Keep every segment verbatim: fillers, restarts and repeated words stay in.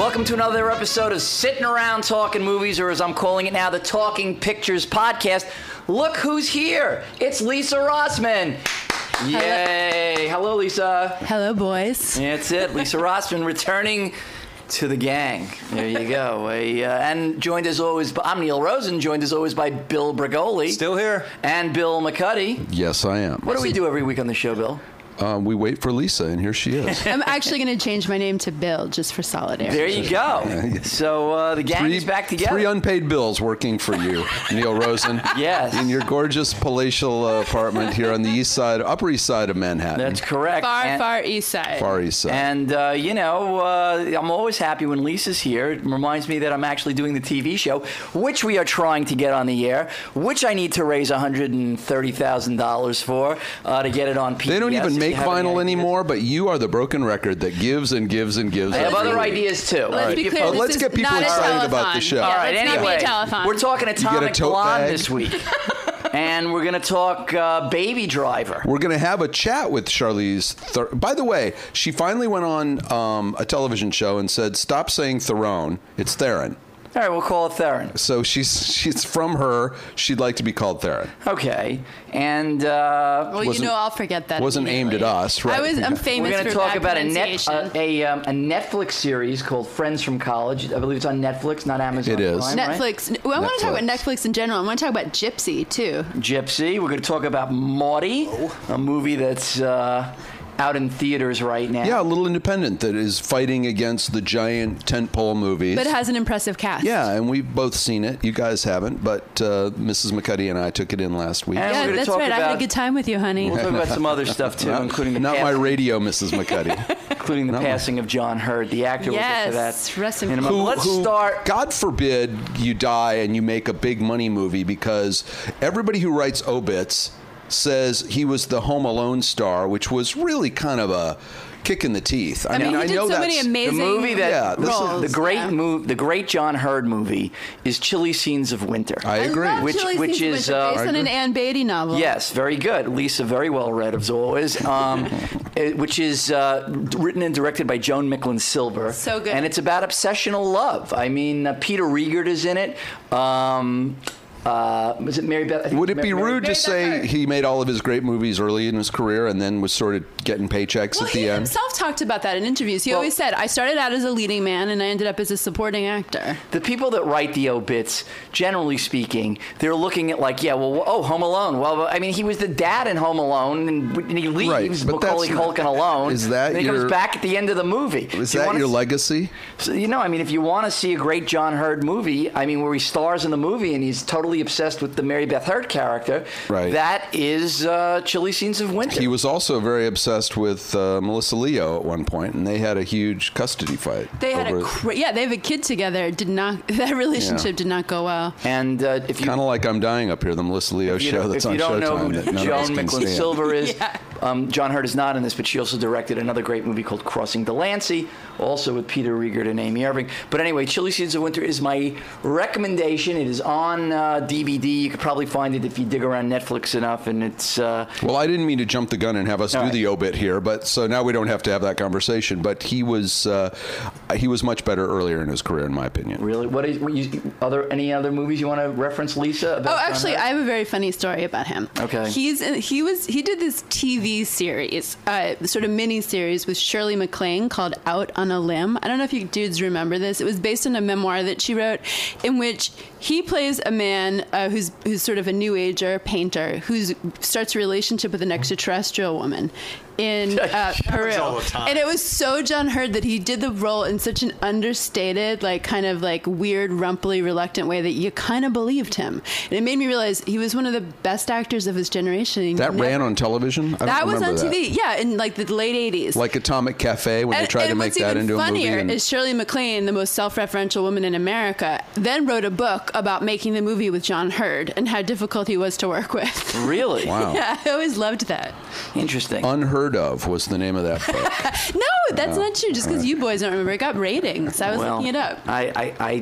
Welcome to another episode of Sitting Around Talking Movies, or as I'm calling it now, the Talking Pictures Podcast. Look who's here. It's Lisa Rossman. Yay. Hello, Hello Lisa. Hello, boys. That's it. Lisa Rossman returning to the gang. There you go. A, uh, and joined as always, by, I'm Neil Rosen, joined as always by Bill Brigoli. Still here. And Bill McCuddy. Yes, I am. What do we do every week on the show, Bill? Uh, we wait for Lisa, and here she is. I'm actually going to change my name to Bill just for solidarity. There you go. So uh, the gang three, is back together. Three unpaid bills working for you, Neil Rosen. Yes. In your gorgeous palatial uh, apartment here on the east side, Upper East Side of Manhattan. That's correct. Far, and, far east side. Far East Side. And, uh, you know, uh, I'm always happy when Lisa's here. It reminds me that I'm actually doing the T V show, which we are trying to get on the air, which I need to raise one hundred thirty thousand dollars for uh, to get it on P B S. They don't even make vinyl anymore. More, but you are the broken record that gives and gives and gives. I have other ideas too. Let's right. be clear. Oh, this let's is get people not excited a about the show. Yeah, All right. let's Anyway, not be a telethon. we're talking Atomic Blonde bag? this week, and we're going to talk uh, Baby Driver. We're going to have a chat with Charlize. Ther- By the way, she finally went on um, a television show and said, "Stop saying Theron. It's Theron." All right, we'll call it Theron. So she's she's from her. She'd like to be called Theron. Okay, and uh, well, you wasn't- know, I'll forget that. wasn't aimed at us, right? I was. I'm famous we're going to for talk bad about a net pronunciation. uh, a, um, a Netflix series called Friends from College. I believe it's on Netflix, not Amazon It is. Prime, right? Netflix. Well, I want to talk Netflix. about Netflix in general. I want to talk about Gypsy too. Gypsy. We're going to talk about Maudie, a movie that's uh, out in theaters right now. Yeah, a little independent that is fighting against the giant tentpole movies. But it has an impressive cast. Yeah, and we've both seen it. You guys haven't, but uh, Missus McCuddy and I took it in last week. And Yeah, we're gonna that's talk right. I had a about- good time with you, honey. We'll talk about some other stuff too, not, including the not pass- my radio, Missus McCuddy. including the Not my- passing of John Hurt, the actor. Yes, We'll get to that rest in in a peace. moment. Who- Let's who, start. God forbid you die and you make a big money movie, because everybody who writes obits says he was the Home Alone star, which was really kind of a kick in the teeth. I, I mean, mean, he I did know so that's many amazing The movie that Yeah, this is- roles. the great yeah. move, the great John Hurt movie is Chilly Scenes of Winter. I agree. I love Which- Chilly which Scenes is, of Winter, uh, based I on an agree. Anne Beatty novel. Yes, very good. Lisa, very well read as always. Um, it- which is uh, written and directed by Joan Micklin Silver. So good. And it's about obsessional love. I mean, uh, Peter Riegert is in it. Um, uh, was it Mary Beth? I think Would it be Mary- rude to Mary say Beth Hart. he made all of his great movies early in his career and then was sort of getting paychecks Well, at he the end? himself talked about that in interviews. He Well- always said, I started out as a leading man and I ended up as a supporting actor. The people that write the obits, generally speaking, they're looking at like, yeah, well, oh, Home Alone. Well, I mean, he was the dad in Home Alone, and, and he leaves Right, but Macaulay that's not- Culkin alone. is that and he your- comes back at the end of the movie. Is You that wanna your s- legacy? So, you know, I mean, if you want to see a great John Hurt movie, I mean, where he stars in the movie and he's totally obsessed with the Mary Beth Hurt character, Right. that is uh, Chilly Scenes of Winter. He was also very obsessed with uh, Melissa Leo at one point, and they had a huge custody fight. They had over a cra- yeah, they have a kid together. It did not that relationship Yeah. did not go well. and uh, if you Kind of like I'm Dying Up Here, the Melissa Leo If you show don't- that's if on you don't know Showtime. who that none of us Joan can Micklin stand. Silver is, Yeah. um, John Hurt is not in this, but she also directed another great movie called Crossing Delancey, also with Peter Riegert and Amy Irving. But anyway, Chilly Scenes of Winter is my recommendation. It is on uh, D V D. You could probably find it if you dig around Netflix enough, and it's... Uh, Well, I didn't mean to jump the gun and have us All do right. the obit here, but so now we don't have to have that conversation. But he was uh, he was much better earlier in his career, in my opinion. really, what is... What you, other any other movies you want to reference, Lisa? About Oh, John actually, Hurt? I have a very funny story about him. Okay. He's in, he was he did this T V series, uh, sort of mini series with Shirley MacLaine called Out on a Limb. I don't know if you dudes remember this. It was based on a memoir that she wrote, in which he plays a man uh, who's who's sort of a new ager painter who starts a relationship with an extraterrestrial woman in uh, Peru. all the time. And it was so John Hurt that he did the role in such an understated, like kind of like weird, rumply, reluctant way that you kind of believed him. And it made me realize he was one of the best actors of his generation. And That you ran never- on television? I don't That was on remember T V, yeah, in like the late eighties. Like Atomic Cafe, when they And- tried to and make what's that even into a movie. funnier and- is Shirley MacLaine, the most self-referential woman in America, then wrote a book about making the movie with John Hurt and how difficult he was to work with. Really? Wow. Yeah, I always loved that. Interesting. Unheard of was the name of that book. No, that's not true. Just because you boys don't remember, it got ratings. I was well, looking it up. I, I, I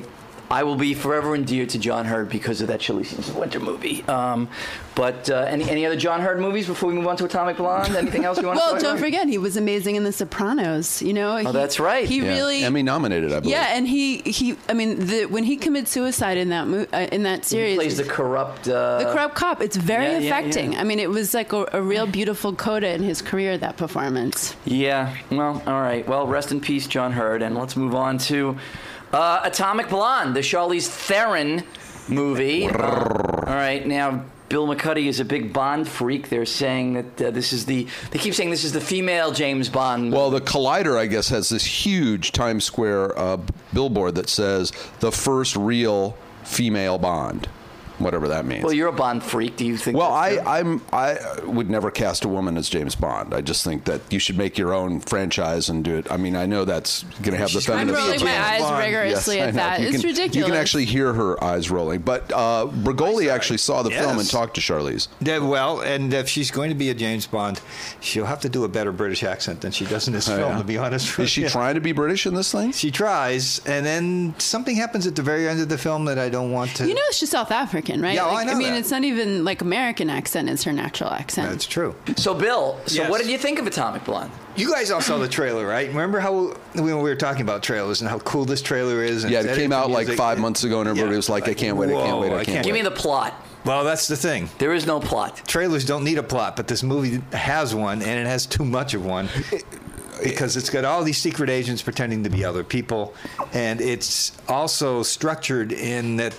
I will be forever endeared to John Hurt because of that Chili Seasons of Winter movie. Um, but uh, any any other John Hurt movies before we move on to Atomic Blonde? Anything else you want to Well, talk don't about? forget, he was amazing in The Sopranos. You know, Oh, he, that's right. He Yeah. really Emmy nominated, I believe. Yeah, and he he. I mean, the, when he commits suicide in that mo- uh, in that He series, plays the corrupt. Uh, the corrupt cop. It's very yeah, yeah, affecting. yeah. I mean, it was like a, a real beautiful coda in his career, that performance. Yeah. Well, all right. Well, rest in peace, John Hurt, and let's move on to uh, Atomic Blonde, the Charlize Theron movie. Uh, all right. Now, Bill McCuddy is a big Bond freak. They're saying that uh, this is the. They keep saying this is the female James Bond. Well, the Collider, I guess, has this huge Times Square uh, billboard that says the first real female Bond, whatever that means. Well, you're a Bond freak. Do you think? Well, that's I, true? I'm I would never cast a woman as James Bond. I just think that you should make your own franchise and do it. I mean, I know that's going to have the She's gonna I'm be feminist. rolling my James eyes Bond. rigorously Yes, I at know. that. You It's can, ridiculous. You can actually hear her eyes rolling. But uh, Bergoli actually saw the film and Yes. talked to Charlize. Yeah, well, and if she's going to be a James Bond, she'll have to do a better British accent than she does in this Oh, film, yeah. to be honest with Is she you. trying to be British in this thing? She tries, and then something happens at the very end of the film that I don't want to... You know, she's South African, right? Yeah, oh, Like, I know mean, that. it's not even like American accent; it's her natural accent. That's true. So, Bill. So, Yes. what did you think of Atomic Blonde? You guys all saw the trailer, right? Remember how when we were talking about trailers and how cool this trailer is? And Yeah, it's it came edited out for like music. five months ago, and everybody Yeah, was like, I can't wait, I can't whoa, wait, I I can't can't Give wait. me the plot. Well, that's the thing. There is no plot. Trailers don't need a plot, but this movie has one, and it has too much of one. Because it's got all these secret agents pretending to be other people, and it's also structured in that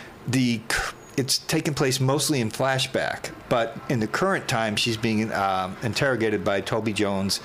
the it's taking place mostly in flashback, but in the current time, she's being um, interrogated by Toby Jones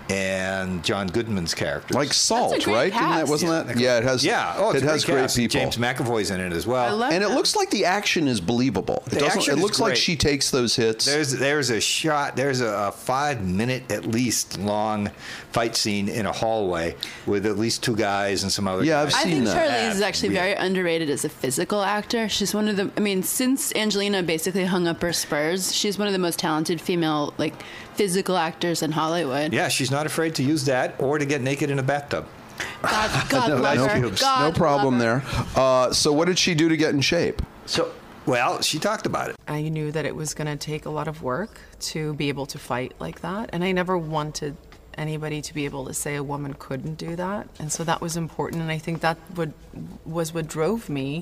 and John Goodman's characters. Like Salt, That's a great right? Didn't that, cast. wasn't Yeah. that? Yeah, it has. yeah, oh, it's it a has great, great cast. people. James McAvoy's in it as well. I love and it that. looks like the action is believable. It The doesn't. action It is looks like great. she takes those hits. There's there's a shot. There's a five minute at least long fight scene in a hallway with at least two guys and some other. Yeah, guys. I've I seen think that. Charlize is actually Yeah. very underrated as a physical actor. She's one of the. I mean, since Angelina basically hung up her spurs, she's one of the most talented female like physical actors in Hollywood. Yeah, she's not afraid to use that or to get naked in a bathtub. God, God No, love no, her. no God problem love her. there. Uh, so, what did she do to get in shape? So, Well, she talked about it. I knew that it was going to take a lot of work to be able to fight like that, and I never wanted anybody to be able to say a woman couldn't do that, and so that was important, and I think that would was what drove me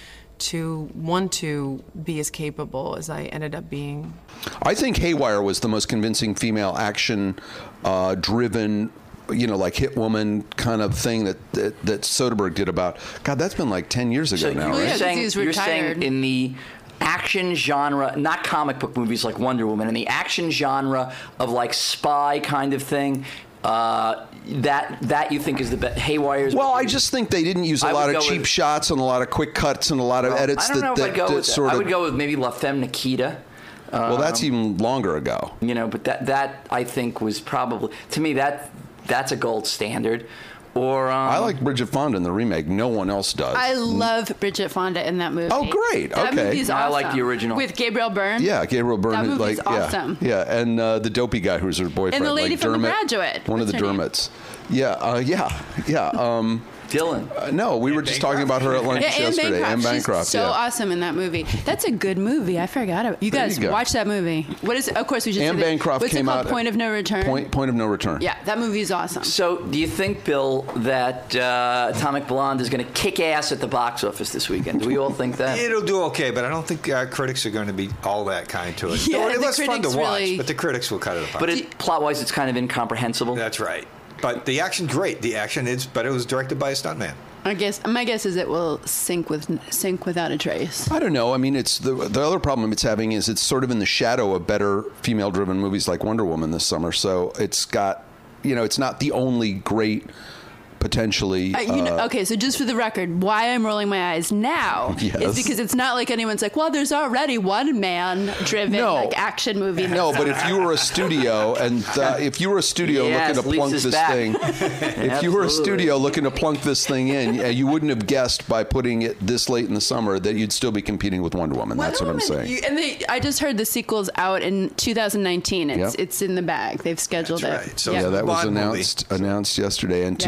to want to be as capable as I ended up being. I think Haywire was the most convincing female action uh, driven, you know, like hit woman kind of thing that, that that Soderbergh did about. God, that's been like ten years ago so now, you're yeah, right? 'cause saying he's you're retired. saying in the action genre, not comic book movies like Wonder Woman, in the action genre of like spy kind of thing. Uh, that that you think is the best? Haywire's. Well, I just think they didn't use a I would lot of go cheap with- shots and a lot of quick cuts and a lot of edits I don't know that, if I'd that, go that with that. sort I of. would go with maybe La Femme Nikita. well, that's even longer ago. You know, but that that I think was probably to me that that's a gold standard. Or um, I like Bridget Fonda in the remake. No one else does. I love Bridget Fonda in that movie. Oh, great. That Okay. movie's No, I awesome. like the original. with Gabriel Byrne. Yeah, Gabriel Byrne. That is movie's like, awesome. Yeah, yeah, and uh, the dopey guy who's her boyfriend, And the lady like from The Dermot, Graduate. one of What's the her name? Dermots. Yeah, uh, yeah, yeah. Um, Dylan. uh, no, we were just talking about her at lunch Yeah, Anne yesterday. Bancroft. Anne Bancroft. She's so yeah. awesome in that movie. That's a good movie. I forgot about. You There guys you go. watch that movie. What is? Of course, we just. Anne did it. Bancroft What's came it called? out. Point of No Return. Point Point of No Return. Yeah, that movie's awesome. So, do you think, Bill, that uh, Atomic Blonde is going to kick ass at the box office this weekend? Do we all think that? It'll do okay, but I don't think our critics are going to be all that kind to it. Yeah, So it the was fun to critics watch, really- but the critics will cut it apart. But it, plot-wise, it's kind of incomprehensible. That's right. But the action's great. The action is, but it was directed by a stuntman. I guess my guess is it will sink with sink without a trace. I don't know. I mean, it's the the other problem it's having is it's sort of in the shadow of better female-driven movies like Wonder Woman this summer. So it's got, you know, it's not the only great potentially. Uh, you know, uh, okay, so just for the record, why I'm rolling my eyes now Yes. is because it's not like anyone's like, well, there's already one man-driven No. like action movie. No, but if you were a studio and uh, if you were a studio Yes, looking to plunk Lisa's this back. thing, if you were a Absolutely. studio looking to plunk this thing in, yeah, you wouldn't have guessed by putting it this late in the summer that you'd still be competing with Wonder Woman. That's what I'm Wonder Woman, saying. you- and they, I just heard the sequel's out in two thousand nineteen. It's Yep. it's in the bag. They've scheduled That's it. right. So yeah, that was Bond movie. announced announced yesterday in Yep. two thousand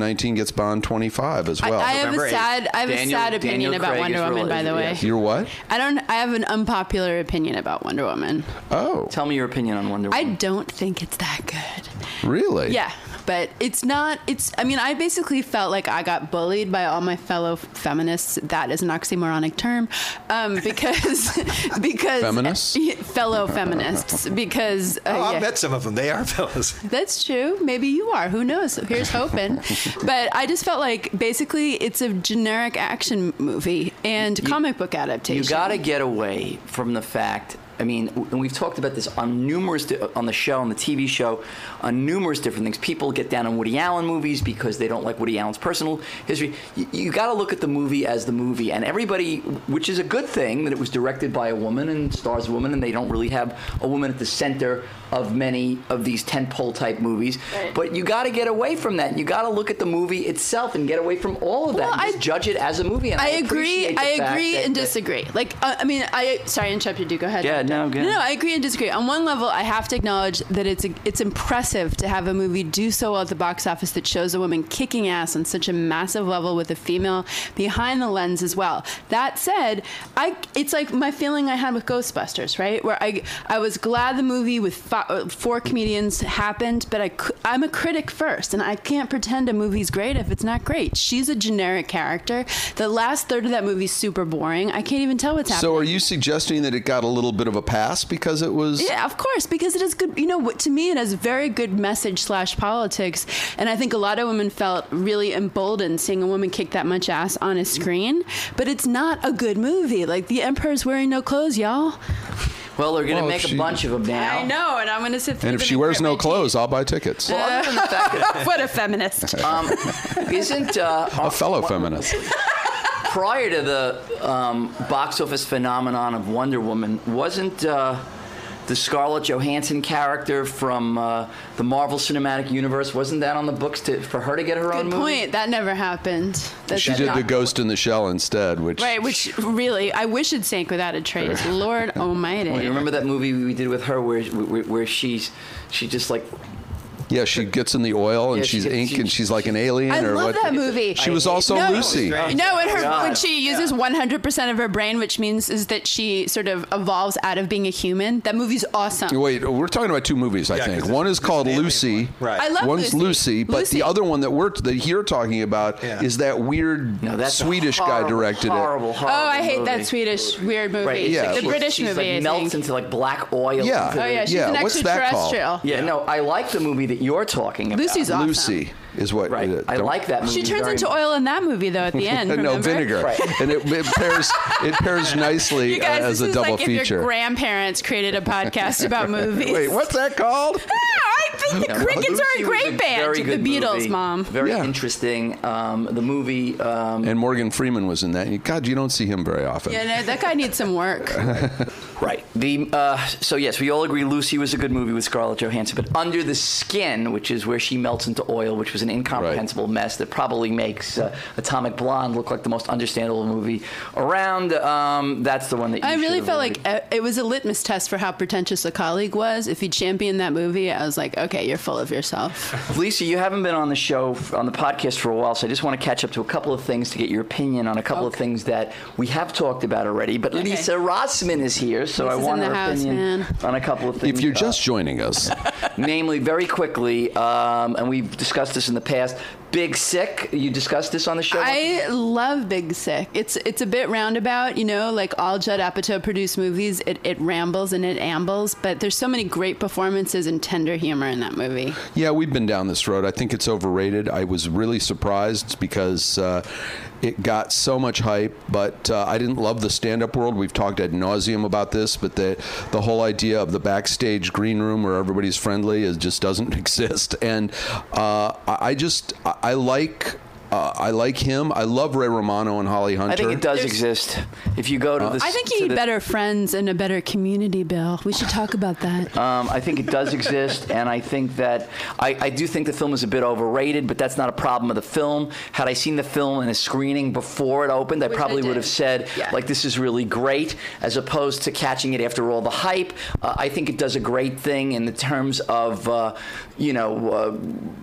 nineteen gets Bond twenty-five as I, well. I have November a eighth. sad, I have Daniel- a sad opinion Daniel about Craig Wonder is Woman. By the way, related, You're what? I don't. I have an unpopular opinion about Wonder Woman. Oh, Tell me your opinion on Wonder I Woman. don't think it's that good. really? Yeah, but it's not. It's. I mean, I basically felt like I got bullied by all my fellow feminists. That is an oxymoronic term, um, because because Feminists? fellow feminists, because uh, Oh, I've yeah. met some of them. They are fellas. That's true. Maybe you are. Who knows? Here's hoping. But I just felt like basically it's a generic action movie and comic book adaptation. You got to get away from the fact. I mean, and we've talked about this on numerous di- on the show, on the T V show, on numerous different things. People get down on Woody Allen movies because they don't like Woody Allen's personal history. You, you got to look at the movie as the movie, and everybody, which is a good thing that it was directed by a woman and stars a woman, and they don't really have a woman at the center of many of these tentpole type movies. Right. But you got to get away from that. You got to look at the movie itself and get away from all of that. Well, and just I- judge it as a movie. And I, I agree. appreciate the I fact agree that- and that- disagree. Like, uh, I mean, I sorry, I interrupted you. Go ahead. Yeah, no, go no, ahead. no. I agree and disagree. On one level, I have to acknowledge that it's a, it's impressive to have a movie do so well at the box office that shows a woman kicking ass on such a massive level with a female behind the lens as well. That said, I it's like my feeling I had with Ghostbusters, right? Where I I was glad the movie with fo- four comedians happened, but I cou- I'm a critic first, and I can't pretend a movie's great if it's not great. She's a generic character. The last third of that movie's super boring. I can't even tell what's happening. So are you suggesting that it got a little bit of a pass because it was? Yeah, of course, because it is good. You know, what to me, it has very good message slash politics, and I think a lot of women felt really emboldened seeing a woman kick that much ass on a screen. But it's not a good movie. Like, The Emperor's Wearing No Clothes, y'all. Well, they're going to Well, make if a she- bunch of them now. I know, and I'm going to sit through And if them she and wears grit no my teeth. clothes, I'll buy tickets. Well, other than the fact that, What a feminist. um, isn't uh, A fellow feminist. prior to the um, box office phenomenon of Wonder Woman, wasn't uh, the Scarlett Johansson character from uh, the Marvel Cinematic Universe, wasn't that on the books to, for her to get her own Good movie? point. That never happened. That's She did not- the Ghost in the Shell instead, which Right, which really, I wish it sank without a trace. Lord Almighty. Well, you remember that movie we did with her where where, where she's she just like yeah, she gets in the oil and Yeah, she she's gets- ink she- and she's like an alien I or love what? that movie. She was I hate- also No. Lucy. No, when her God. when she uses one hundred percent of her brain, which means is that she sort of evolves out of being a human. That movie's awesome. Wait, we're talking about two movies, I Yeah, 'cause think. there's- One is there's called an alien Lucy. one. Right. I love One's Lucy. Lucy, but Lucy. the other one that we're that you're talking about Yeah. is that weird no, that's a Swedish guy horrible, directed horrible, it. Horrible, Oh, I hate movie. that Swedish weird movie. Right, Yeah. The she- British she's movie, like I melts think. into like black oil. Yeah. into Oh the- yeah, she's Yeah, an what's that called? extraterrestrial. Yeah, no, I like the movie that you're talking about. Lucy's awesome. Lucy is what. Right, uh, I don't- like that movie. She turns very into much. oil in that movie though at the end. no remember? vinegar, Right. and it, it pairs it pairs nicely You guys, uh, as this a is double like if feature. your grandparents created a podcast about movies. Wait, what's that called? I think the Yeah, Crickets Lucy are a was great band. very The good Beatles, movie. Mom. Very Yeah. interesting. Um, the movie. Um, And Morgan Freeman was in that. God, you don't see him very often. Yeah, no, that guy needs some work. Right. The uh, so yes, we all agree Lucy was a good movie with Scarlett Johansson, but Under the Skin, which is where she melts into oil, which was an incomprehensible mess that probably makes uh, Atomic Blonde look like the most understandable movie around. Um, that's the one that you I really should felt avoid. like uh, it was a litmus test for how pretentious a colleague was. If he championed that movie, I was like, okay, you're full of yourself. Lisa, you haven't been on the show, on the podcast for a while, so I just want to catch up to a couple of things to get your opinion on a couple of Okay. things that we have talked about already. But Okay. Lisa Rossman is here, so Lisa's I want in her the house, opinion man. on a couple of things. If you're Uh, just joining us, namely, very quickly, um, and we've discussed this in the past, Big Sick. You discussed this on the show? I love Big Sick. It's it's a bit roundabout, you know, like all Judd Apatow produced movies. It, it rambles and it ambles, but there's so many great performances and tender humor in that movie. yeah, we've been down this road. I think it's overrated. I was really surprised because uh, it got so much hype, but uh, I didn't love the stand-up world. We've talked ad nauseum about this, but the the whole idea of the backstage green room where everybody's friendly is just doesn't exist. And uh, I I just I, I like. Uh, I like him. I love Ray Romano and Holly Hunter. I think it does There's- exist. If you go to the, I think to you need the- better friends and a better community, Bill. We should talk about that. Um, I think it does exist, and I think that I, I do think the film is a bit overrated, but that's not a problem of the film. Had I seen the film in a screening before it opened, I Which I probably would did. have said, Yeah. like, this is really great, as opposed to catching it after all the hype. Uh, I think it does a great thing in the terms of, uh, you know, uh,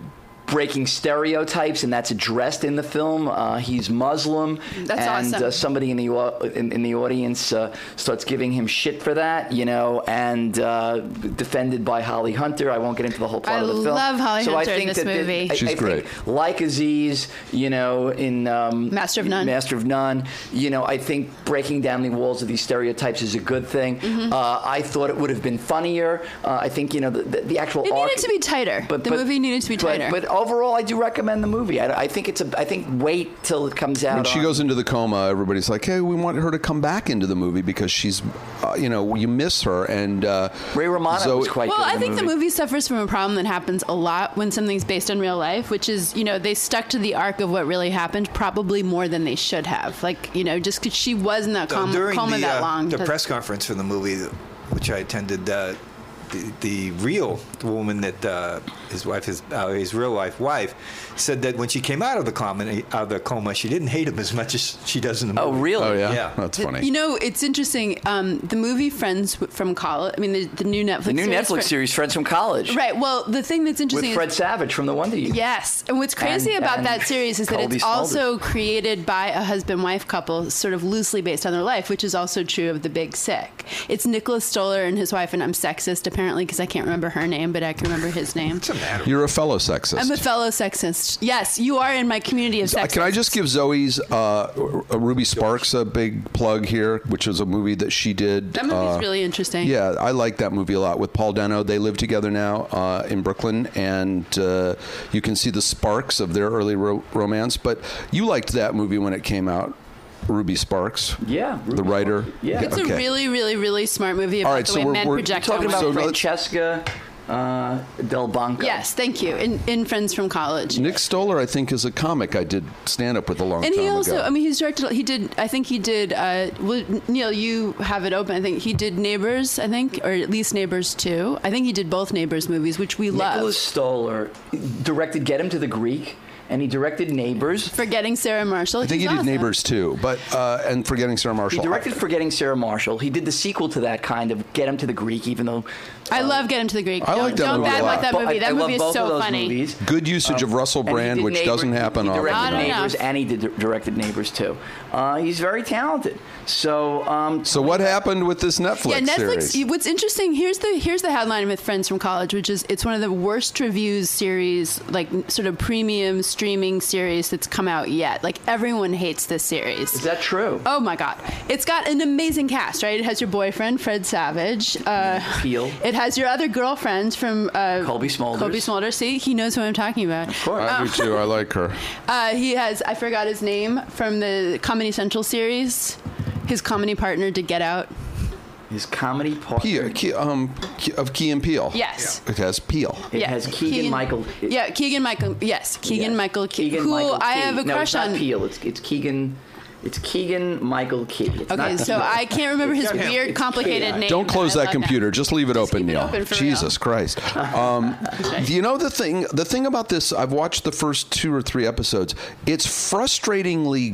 breaking stereotypes, and that's addressed in the film. Uh, he's Muslim, That's and awesome. uh, somebody in the au- in, in the audience uh, starts giving him shit for that, you know, and uh, defended by Holly Hunter. I won't get into the whole plot I of the film. love Holly so Hunter I in think this that the- movie. I, She's I great. Think, like Aziz, you know, in um, Master of None. Master of None, you know, I think breaking down the walls of these stereotypes is a good thing. Mm-hmm. Uh, I thought it would have been funnier. Uh, I think, you know, the, the, the actual It arc, needed to be tighter. The movie needed to be but- tighter. But, overall, I do recommend the movie. I, I think it's a. I think wait till it comes out. When she on- goes into the coma, everybody's like, "Hey, we want her to come back into the movie because she's, uh, you know, you miss her." And uh, Ray Romano Zoe- was quite Well, good in I think movie. the movie suffers from a problem that happens a lot when something's based on real life, which is, you know, they stuck to the arc of what really happened probably more than they should have. Like, you know, just because she was in that coma, During coma the, that uh, long. the that- press conference for the movie, which I attended, uh, the, the real woman that uh, his wife, his uh, his real life wife, said that when she came out of the coma, out of the coma, she didn't hate him as much as she does in the movie. Oh, really? oh yeah, Yeah. that's funny. You know, it's interesting. Um, the movie Friends from College, I mean, the, the new Netflix The new series. Netflix Fri- series, Friends from College, Right. Well, the thing that's with interesting Fred is. Savage from the Wonder Years. Yes. And what's crazy And- about and that series is that Colby it's Smulders. also created by a husband-wife couple, sort of loosely based on their life, which is also true of The Big Sick. It's Nicholas Stoller and his wife, and I'm sexist apparently because I can't remember her name, but I can remember his name. What's the matter? You're a fellow sexist. I'm a fellow sexist. Yes, you are in my community of Uh, sexists. Can I just give Zoe's uh, R- Ruby Sparks a big plug here, which was a movie that she did. That movie's uh, really interesting. Yeah, I like that movie a lot with Paul Dano. They live together now uh, in Brooklyn, and uh, you can see the sparks of their early ro- romance. But you liked that movie when it came out, Ruby Sparks. Yeah, the Ruby writer. Sparks. Yeah. It's Okay. a really, really, really smart movie about All right, the so way we're- men we're project Talking on about women. So let's- Francesca uh, Del Banco. Yes, thank you. In, in Friends from College. Nick Stoller, I think, is a comic I did stand up with a long And time he also, ago. I mean, he's directed, he did, I think he did, uh, well, Neil, you have it open. I think he did Neighbors, I think, or at least Neighbors two. I think he did both Neighbors movies, which we love. Nicholas Stoller directed Get Him to the Greek, and he directed Neighbors. Forgetting Sarah Marshall. I think he He's did awesome. Neighbors too, but uh, and Forgetting Sarah He Marshall. directed Forgetting Sarah Marshall. He did the sequel to that, kind of Get Him to the Greek, even though I love Get Him to the Greek. I don't, like that don't movie a bad lot. like that But movie. I- that I love movie is both so of those funny. movies. Good usage of Russell And he Brand, did which Neighbor- doesn't happen he, he often. directed Not Neighbors, enough. and he did directed Neighbors too. Uh, he's very talented. So, um, So what happened with this Netflix, Yeah, Netflix. series? What's interesting here's the here's the headline with Friends from College, which is it's one of the worst reviews series, like sort of premium streaming series that's come out yet. Like everyone hates this series. is that true? Oh my God! It's got an amazing cast, right? It has your boyfriend Fred Savage. Uh, Peel. It has your other girlfriend from uh, Colby Smulders. Colby Smulders. See, he knows who I'm talking about. Of course. I do too. I like her. Uh, he has I forgot his name from the Comedy Central series. His comedy partner did Get Out. His comedy partner. Key, Key, um, Key, of Key and Peele. Yes. It has Peele. It Yeah, has Keegan, Michael. it- Yeah, Keegan Michael. Yes, Keegan yes. Michael Key, Keegan who Michael I Key. have a no, crush it's not on. Peel. It's it's Keegan. It's Keegan Michael Key. It's Okay, not so Peel. I can't remember his It's not him. weird, It's complicated Key. name. Don't close I that love computer. Just leave it Just open, keep it Neil. open for Jesus Christ. Um, you know the thing. The thing about this, I've watched the first two or three episodes. It's frustratingly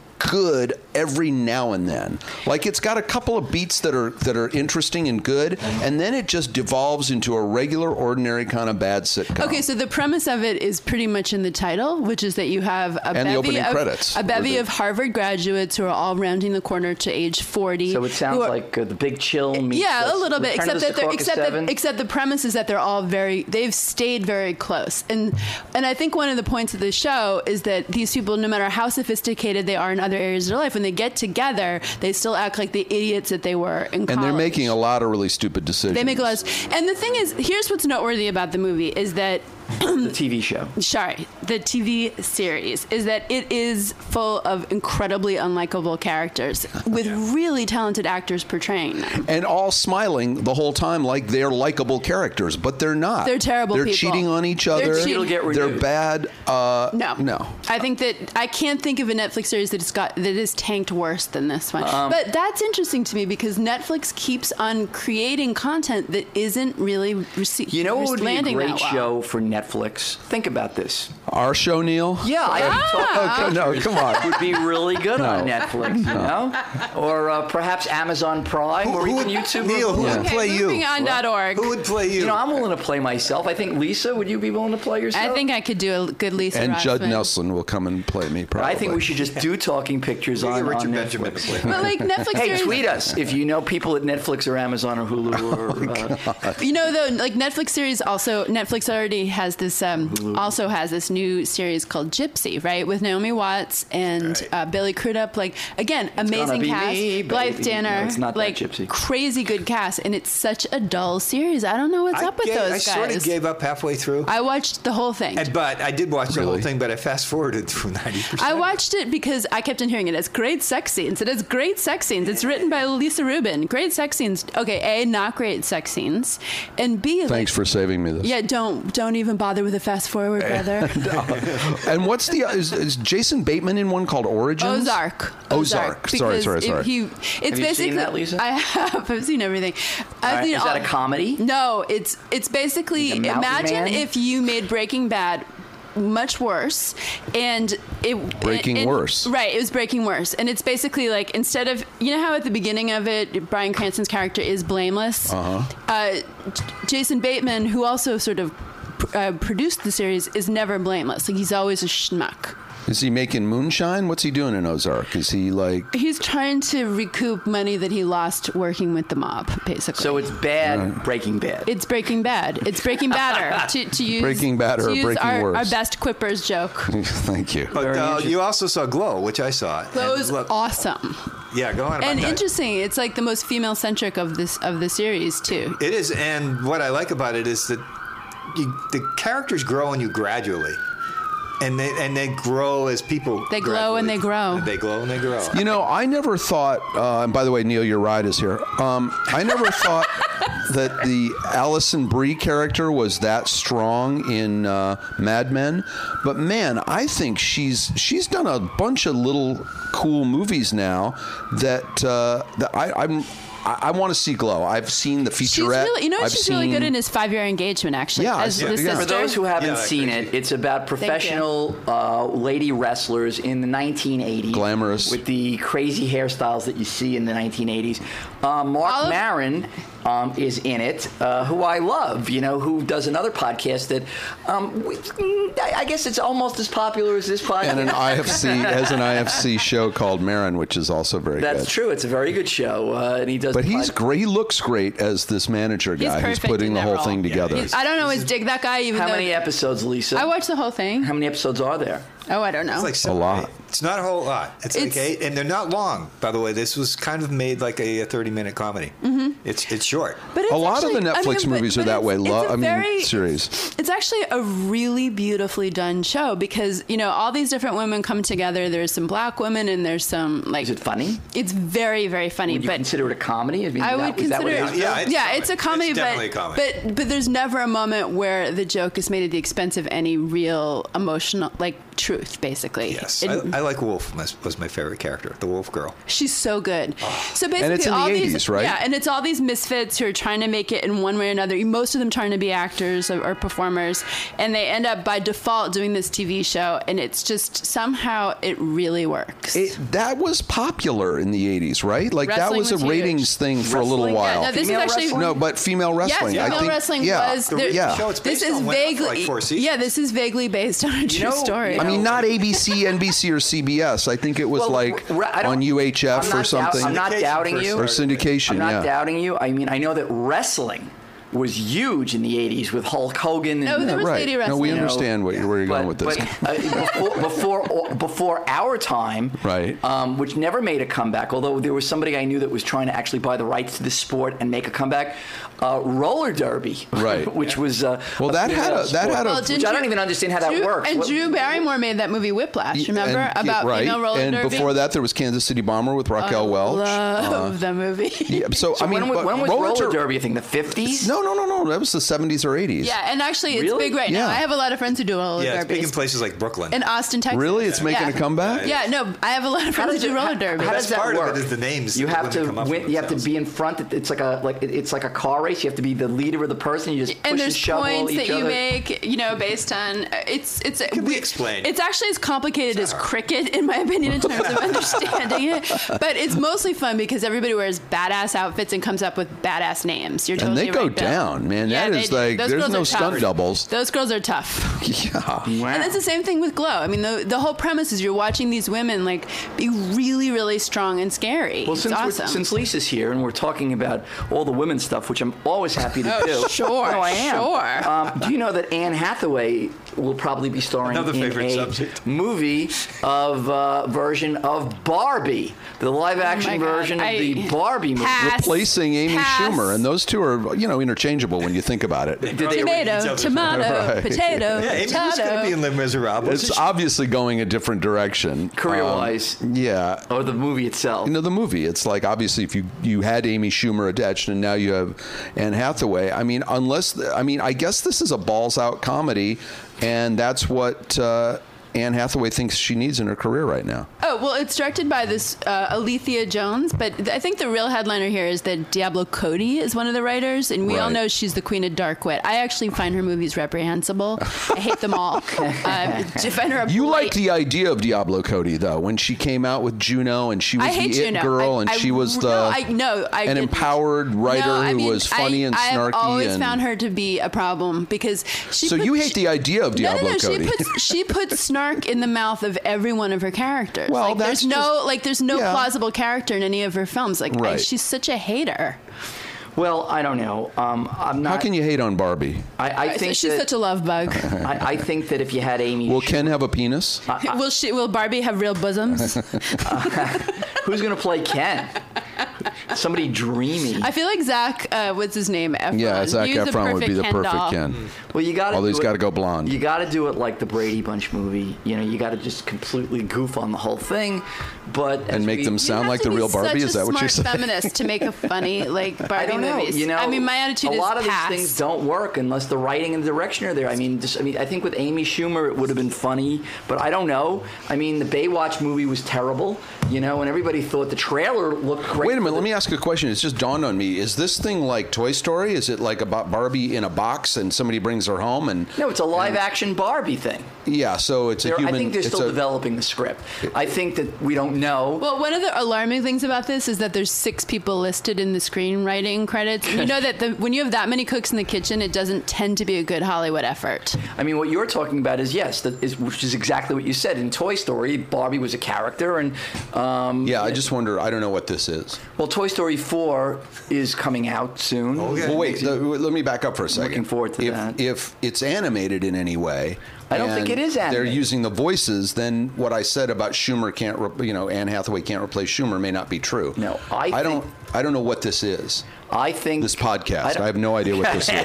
good every now and then. Like it's got a couple of beats that are that are interesting and good, and then it just devolves into a regular, ordinary kind of bad sitcom. Okay, so the premise of it is pretty much in the title, which is that you have a And the bevy opening of credits a bevy with it. of Harvard graduates who are all rounding the corner to age forty. So it sounds who are- like uh, the Big Chill meets yeah, uh, a little bit. Return Except of the that they're Caucus except Seven. that, except the premise is that they're all very they've stayed very close, and and I think one of the points of the show is that these people, no matter how sophisticated they are in other areas of their life, when they get together, they still act like the idiots that they were in college. and they're making a lot of really stupid decisions. They make a lot of, and the thing is, here's what's noteworthy about the movie is that the T V show. sorry, the T V series is that it is full of incredibly unlikable characters with really talented actors portraying them. and all smiling the whole time like they're likable characters, but they're not. They're terrible They're people. cheating on each They're other. cheating. It'll get They're renewed. bad. Uh, No, no. I think that I can't think of a Netflix series that has got that is tanked worse than this one. Um, but that's interesting to me because Netflix keeps on creating content that isn't really rece- You know what would be a landing great that well. show for Netflix? Think about this. Our show, Neil? Yeah, I am talking Oh, no, come on. would be really good on No. Netflix, you know? Or uh, perhaps Amazon Prime or Who even would- YouTube. Neil, who Yeah. would Okay, play you? moving on dot org. Who would play you? You know, I'm willing to play myself. I think, Lisa, would you be willing to play yourself? I think I could do a good Lisa And Judd Rossman. Nelson will come and play me, probably. I think we should just do talking pictures We on, get Richard on Benjamin to Netflix. play. But like Netflix Hey, series, tweet us if you know people at Netflix or Amazon or Hulu or. Uh, you know, though, like Netflix series also, Netflix already has this, um, also has this new series called Gypsy, right? With Naomi Watts and Right. uh, Billy Crudup. Like, again, gonna amazing be cast. me, Blythe baby. Danner. No, it's not that like, Gypsy. crazy good cast. And it's such a dull series. I don't know what's I up with gave- those I guys. sort of gave up halfway through. I watched the whole thing. And, but I did watch the whole Really? thing, but I fast forwarded through ninety percent. I watched it because I kept on hearing it as great sex scenes. It has great sex scenes. It's written by Lisa Rubin. Great sex scenes. Okay, A, not great sex scenes. And B, like, Thanks for saving me this. yeah, don't don't even bother with a fast forward, brother. And what's the is, is Jason Bateman in one called Origins? Ozark. Ozark. Sorry, Because sorry, if sorry. He, it's Have you basically. seen that, Lisa? I have. I've seen everything. I've All right, seen is that all- a comedy? No, it's it's basically Like a mountain imagine man? if you made Breaking Bad much worse and it Breaking it- it- Worse. right, it was Breaking Worse, and it's basically like instead of, you know how at the beginning of it Bryan Cranston's character is blameless. Uh-huh. uh J- Jason Bateman, who also sort of uh, produced the series, is never blameless. Like, he's always a schmuck. Is he making moonshine? What's he doing in Ozark? Is he like? He's trying to recoup money that he lost working with the mob, basically. So it's bad Breaking Bad. It's Breaking Bad. It's Breaking Badder. To, to use Breaking Badder to or use Breaking our, Worse? our best quippers joke. Thank you. But Very uh, interesting. you also saw Glow, which I saw. And Those look- awesome Yeah, go on about and that. interesting. It's like the most female centric of this of the series too. It is, and what I like about it is that you, the characters grow on you gradually, and they and they grow as people. They glow and gradually- they grow. And they glow and they grow. You know, I never thought, uh, and by the way, Neil, your ride is here. Um, I never thought that the Alison Brie character was that strong in uh, Mad Men, but man, I think she's she's done a bunch of little cool movies now that uh, that I, I'm. I, I want to see Glow. I've seen the featurette. She's really, you know, what I've she's really seen- good in his five year engagement. Actually, Yeah, as yeah, the yeah. sister. For those who haven't Yeah, seen crazy. it, it's about professional uh, lady wrestlers in the nineteen eighties. Glamorous. With the crazy hairstyles that you see in the nineteen eighties. Uh, Mark All of- Maron um, is in it, uh, who I love, you know, who does another podcast that um, we, I I guess it's almost as popular as this podcast. and an I F C has an I F C show called Marin, which is also very That's good. true. It's a very good show, uh, and he does. But the he's pod- great. He looks great as this manager He's guy who's perfect putting in the that whole role. thing together. Yeah. I don't always dig that guy, even How though many episodes, Lisa? I watched the whole thing. How many episodes are there? Oh, I don't know. It's like seven, A lot. eight. It's not a whole lot. It's, It's- like eight, and they're not long. By the way, this was kind of made like a thirty-minute comedy. Mm-hmm. It's it's short. But it's A lot actually- of the I Netflix mean, but- movies are but that it's- way. it's Lo- a I mean, very- series. It's actually a really beautifully done show because, you know, all these different women come together. There's some black women and there's some, like... Is it funny? It's very, very funny. Would you but consider it a comedy? I, mean, I is would that, is that consider what it... it is? Yeah, it's yeah, comedy. it's a comedy, It's but, definitely a comedy. but but there's never a moment where the joke is made at the expense of any real emotional, like, truth, basically. Yes, It- I, I like Wolf. Was, was my favorite character, the Wolf Girl. She's so good. So basically, And it's in the all eighties, these, right? Yeah, and it's all these misfits who are trying to make it in one way or another. Most of them trying to be actors or, or performers, and they end up by default doing this T V show, and it's just somehow it really works. It, that was popular in the eighties, right? Like that Wrestling was a was huge. ratings thing for a little Wrestling? while. Yeah, no, this Female is actually wrestling? No, but female wrestling. Yes, I female think, wrestling yeah. was The there- reality yeah. show it's This based is on went on for vaguely like four seasons. yeah. This is vaguely based on a true know- story. you I mean, know- not A B C, N B C, or C B S. I think it was Well, like r- I don't- on U H F I'm or not doubt- something. I'm not Syndication doubting first you. or started. syndication, I'm not yeah. doubting you. I mean, I know that wrestling was huge in the eighties with Hulk Hogan. And, No, there was right. lady No, wrestling. we You know, understand what, where you're going with this. But, uh, before, before before our time, Right. Um, which never made a comeback. Although there was somebody I knew that was trying to actually buy the rights to the sport and make a comeback. Uh, roller derby, Right. which was uh, Well, that had a- that had a- Well, which didn't I don't Drew- even understand how that Drew- works. And What- Drew Barrymore made that movie Whiplash. Remember And- about right. female roller And derby? before that, there was Kansas City Bomber with Raquel Welch. Love Uh, the movie. yeah, so, So I mean, when, was- but when was roller, der- derby? I think the fifties. No, No, no, no, no. That was the seventies or eighties. Yeah, and actually, it's Really? big right Yeah. now. I have a lot of friends who do roller Yeah, it's derby. big in places like Brooklyn. In Austin, Texas. Really? It's making Yeah. a comeback? Yeah, no, I have a lot of friends who does do it- roller how- derby. how That's does that part work? of it is the names. You the have women to come up win, with you have to themselves. be in front. It's like a like it's like a car race. You have to be the leader of the person. You just push And and there's shove points each that you other. make, you know, based on it's it's. Can we we- explain? It's actually as complicated as cricket, in my opinion, in terms of understanding it. But it's mostly fun because everybody wears badass outfits and comes up with badass names. You're And totally they go right, Bill. down, man. Yeah, That they is do. like, Those there's girls no are stunt tough. doubles. Those girls are tough. Yeah. Wow. And it's the same thing with Glow. I mean, the, the whole premise is you're watching these women like be really, really strong and scary. Well, it's since, awesome. we're, since Lisa's here and we're talking about all the women's stuff, which I'm always happy to Oh, do. sure, no, I am. sure. Um, do you know that Anne Hathaway will probably be starring Another in favorite a subject. movie of uh, version of Barbie, the live-action Oh my God. version of I- the Barbie movie? Pass. Replacing Amy Pass. Schumer, and those two are, you know, interchangeable when you think about it. Did they- Tomato, Each other. tomato, Right. potato, Yeah, Amy was going to potato. be in Les Miserables. It's obviously going a different direction. Career-wise. Um, yeah. Or the movie itself? You know, the movie, it's like, obviously, if you, you had Amy Schumer attached and now you have Anne Hathaway, I mean, unless, I mean, I guess this is a balls-out comedy, and that's what uh, Anne Hathaway thinks she needs in her career right now. Oh, well, it's directed by this uh, Alethea Jones, but th- I think the real headliner here is that Diablo Cody is one of the writers, and we all Right. know she's the queen of dark wit. I actually find her movies reprehensible. I hate them all. Um, I find her a You blight- liked the idea of Diablo Cody, though, when she came out with Juno, and she was I hate the it Juno. girl, I- and I- she was the no, I, no, I an didn't. empowered writer No, I who mean, was funny I, and I have snarky. always and, found her to be a problem because she. So put- you hate she- the idea of Diablo no, no, no. Cody. She puts she puts snark in the mouth of every one of her characters. Well, like, that's there's no just- like there's no yeah. plausible character in any of her films. Like I, Right. she's such a hater. Well, I don't know. Um, I'm not. How can you hate on Barbie? I, I think she's that, such a love bug. I, I think that if you had Amy, Will Schumer- Ken have a penis? will she? Will Barbie have real bosoms? who's going to play Ken? Somebody dreamy. I feel like Zach. Uh, what's his name? Efron. Yeah, Zac He's the Efron would be the Ken perfect doll. Ken. Well, you got to. Although he's got to go blonde. You got to do it like the Brady Bunch movie. You know, you got to just completely goof on the whole thing, but as And make we- them You sound have like to the be real Barbie. such Is a that what you're smart saying? feminist to make a funny like Barbie I don't know. movies. You know, I mean, my attitude a is lot of pass. these things don't work unless the writing and the direction are there. I mean, just I mean, I think with Amy Schumer it would have been funny, but I don't know. I mean, the Baywatch movie was terrible, you know, and everybody thought the trailer looked great. Wait a minute, let me ask you a question. It's just dawned on me. Is this thing like Toy Story? Is it like about Barbie in a box and somebody brings her home? And No, it's a live-action Barbie thing. yeah, so it's a They're- human. I think they're it's still a- developing the script. I think that we don't know. Well, one of the alarming things about this is that there's six people listed in the screenwriting credits. And you know that the, when you have that many cooks in the kitchen, it doesn't tend to be a good Hollywood effort. I mean, what you're talking about is yes, that is, which is exactly what you said. In Toy Story, Barbie was a character, and um, Yeah, I just wonder. I don't know what this is. well, Toy Story four is coming out soon. Okay. Well, wait. The, let me back up for a second. Looking forward to if, that. If it's animated in any way, I don't think and it is They're animated. using the voices. Then what I said about Schumer can't, re- you know, Anne Hathaway can't replace Schumer may not be true. No, I don't. think- I don't know what this is. I think This podcast. I I, don't- have no idea what this is.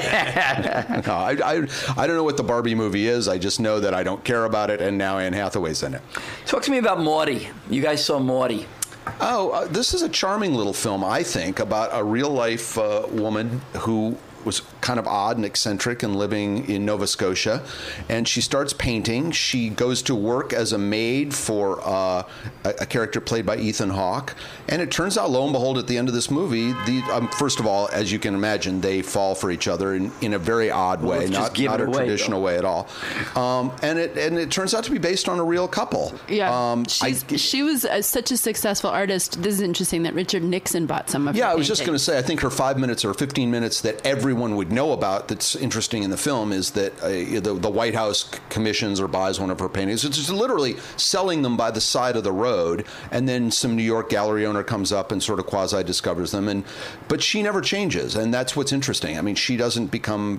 no, I, I, I don't know what the Barbie movie is. I just know that I don't care about it, and now Anne Hathaway's in it. Talk to me about Maudie. You guys saw Maudie. Oh, uh, this is a charming little film, I think, about a real life uh, woman who was kind of odd and eccentric and living in Nova Scotia. And she starts painting. She goes to work as a maid for uh, a, a character played by Ethan Hawke. And it turns out, lo and behold, at the end of this movie, the um, first of all, as you can imagine, they fall for each other in, in a very odd way, let's just not, give not it a away, traditional though. way at all. Um, and it and it turns out to be based on a real couple. Yeah, Um, She's, I- she was uh such a successful artist. This is interesting that Richard Nixon bought some of her Yeah, I was just going to paintings. say, I think her five minutes or fifteen minutes that everyone would know about that's interesting in the film is that uh, the, the White House c- commissions or buys one of her paintings. It's just literally selling them by the side of the road, and then some New York gallery owner comes up and sort of quasi-discovers them. And but she never changes, and that's what's interesting. I mean, she doesn't become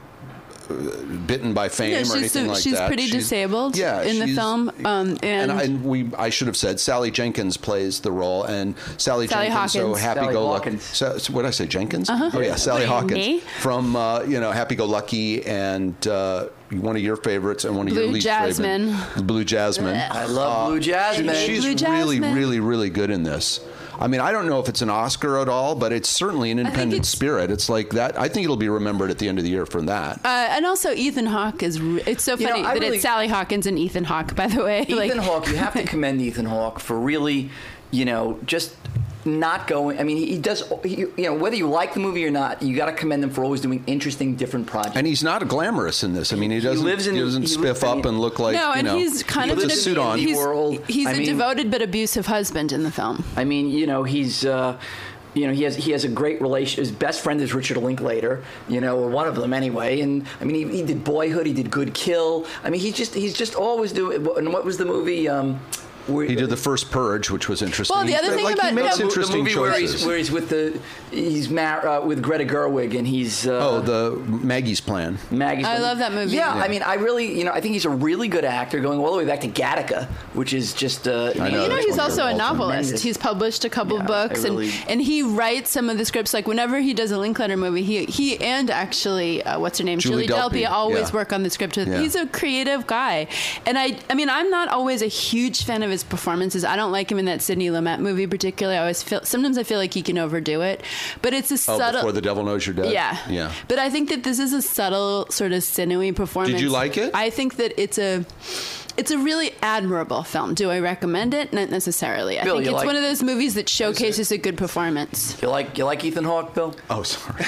bitten by fame Yeah, or she's, anything so- like she's that. pretty disabled yeah, in the she's- film. Um, and and, I, and we, I should have said Sally Jenkins plays the role, and Sally, Sally Jenkins, so Hawkins. happy Sally go lucky. Hawkins. So, so what did I say, Jenkins? Uh-huh. Oh yeah, Sally Wait, Hawkins me? from uh, you know Happy Go Lucky and uh, one of your favorites and one of your Blue least Jasmine. favorite, Blue Jasmine. I love Blue Jasmine. She's Blue really, Jasmine. really, really good in this. I mean, I don't know if it's an Oscar at all, but it's certainly an independent it's- spirit. It's like that. I think it'll be remembered at the end of the year for that. Uh, and also Ethan Hawke is. Re- it's so You know, funny I that really- it's Sally Hawkins and Ethan Hawke, by the way. Ethan like, Hawke, you have to commend Ethan Hawke for really, you know, just not going. I mean, he does. He, you know, whether you like the movie or not, you got to commend him for always doing interesting, different projects. And he's not glamorous in this. I mean, he doesn't, lives in- he doesn't he spiff lives- I up mean- and look like, no, you and know, he's kind he of lives an in suit the on. indie He's, world. he's I a mean- devoted but abusive husband in the film. I mean, you know, he's. Uh, You know, he has he has a great relation. His best friend is Richard Linklater. You know, or one of them anyway. And I mean, he, he did Boyhood. He did Good Kill. I mean, he just he's just always doing. And what was the movie? Um, where, He did The First Purge, which was interesting. Well, the other He- thing like, about- he makes no, the interesting the movie where choices. he's, where he's with the he's mar- uh, with Greta Gerwig and he's uh, oh, the Maggie's Plan. Maggie's. I love that movie. Yeah, Yeah. I mean, I really, you know, I think he's a really good actor, going all the way back to Gattaca, which is just. Uh, I know, You know, that's he's one of also your a all-time novelist. tremendous. He's published a couple Yeah, books, I really- and and he writes some of the scripts. Like whenever he does a Linklater movie, he he and actually uh, what's her name, Julie Julie, Delpy, Delpy, always yeah. work on the script. With, Yeah. He's a creative guy, and I I mean, I'm not always a huge fan of his performances. I don't like him in that Sidney Lumet movie particularly. I always feel sometimes I feel like he can overdo it, but it's a Oh, subtle. Before the Devil Knows You're Dead? Yeah. Yeah. But I think that this is a subtle, sort of sinewy performance. you like it? I think that it's a it's a really admirable film. Do I recommend it? Not necessarily. I Bill, think you it's like- one of those movies that showcases a good performance. You like you like Ethan Hawke, Bill? Oh, sorry.